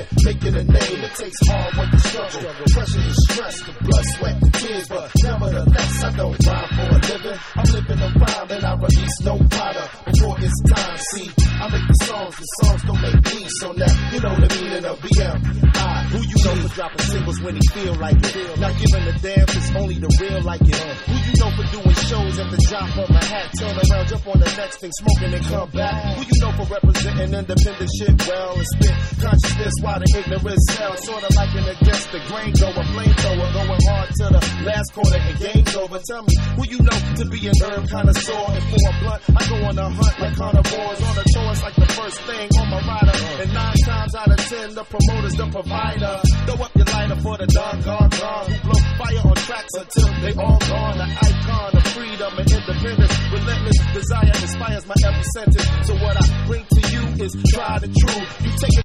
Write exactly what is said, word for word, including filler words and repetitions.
and making a name. It takes hard work and struggle, pressure and stress, the blood, sweat, and tears. But nevertheless, I don't rhyme for a living. I'm living a rhyme and I release no product before it's time. See, I make the songs, the songs don't make me. So now, you know the meaning of B M I. Who you know for dropping singles when he feel like it? Not giving a damn, it's only the real like it. Who you know for doing shows at the drop of a hat? Turn around, jump on the next thing, smoking and come back. Who you know for representing independent shit well and spit consciousness while the ignorance sells? Sorta like an against the grain goer, flamethrower, going hard to the last quarter and game's over. Tell me, who you know to be an herb connoisseur? And for a blunt, I go on a hunt like carnivores. On a tour, it's like the first thing on my rider. And nine times out of ten, the promoter's the provider. Throw up your lighter for the dark gone gone who blow fire on tracks until they all gone. The icon of freedom and independence, relentless desire inspires my every sentence. So what I bring to you is try the truth. You take